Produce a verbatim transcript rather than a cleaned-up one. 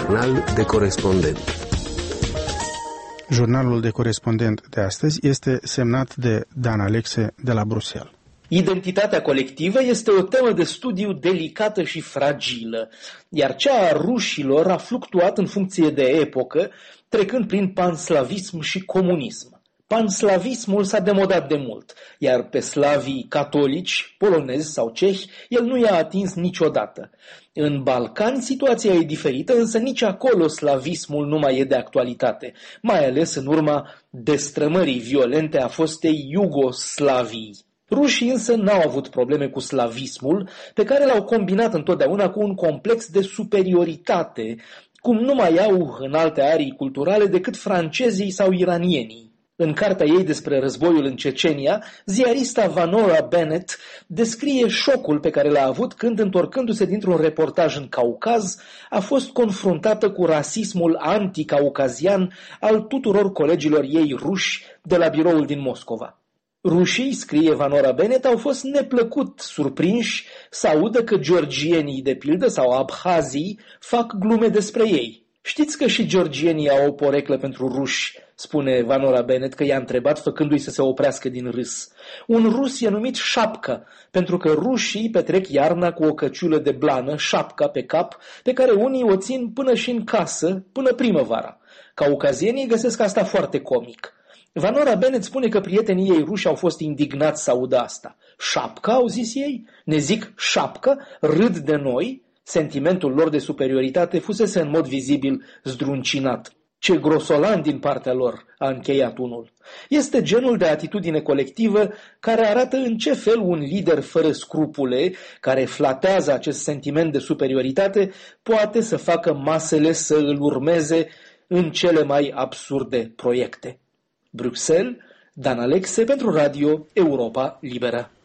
Jurnal de corespondent. Jurnalul de corespondent de astăzi este semnat de Dan Alexe de la Bruxelles. Identitatea colectivă este o temă de studiu delicată și fragilă, iar cea a rușilor a fluctuat în funcție de epocă, trecând prin panslavism și comunism. Panslavismul s-a demodat de mult, iar pe slavii catolici, polonezi sau cehi, el nu i-a atins niciodată. În Balcani situația e diferită, însă nici acolo slavismul nu mai e de actualitate, mai ales în urma destrămării violente a fostei Iugoslavii. Rușii însă n-au avut probleme cu slavismul, pe care l-au combinat întotdeauna cu un complex de superioritate, cum nu mai au în alte arii culturale decât francezii sau iranienii. În cartea ei despre războiul în Cecenia, ziarista Vanora Bennett descrie șocul pe care l-a avut când, întorcându-se dintr-un reportaj în Caucaz, a fost confruntată cu rasismul anticaucazian al tuturor colegilor ei ruși de la biroul din Moscova. Rușii, scrie Vanora Bennett, au fost neplăcut surprinși să audă că georgienii, de pildă, sau abhazii, fac glume despre ei. Știți că și georgienii au o poreclă pentru ruși, spune Vanora Bennett, că i-a întrebat făcându-i să se oprească din râs. Un rus e numit șapcă, pentru că rușii petrec iarna cu o căciulă de blană, șapca pe cap, pe care unii o țin până și în casă, până primăvara. Caucazienii găsesc asta foarte comic. Vanora Bennett spune că prietenii ei ruși au fost indignați să audă asta. Șapca, au zis ei? Ne zic șapcă? Râd de noi? Sentimentul lor de superioritate fusese în mod vizibil zdruncinat. Ce grosolan din partea lor, a încheiat unul. Este genul de atitudine colectivă care arată în ce fel un lider fără scrupule, care flatează acest sentiment de superioritate, poate să facă masele să îl urmeze în cele mai absurde proiecte. Bruxelles, Dan Alexe pentru Radio Europa Liberă.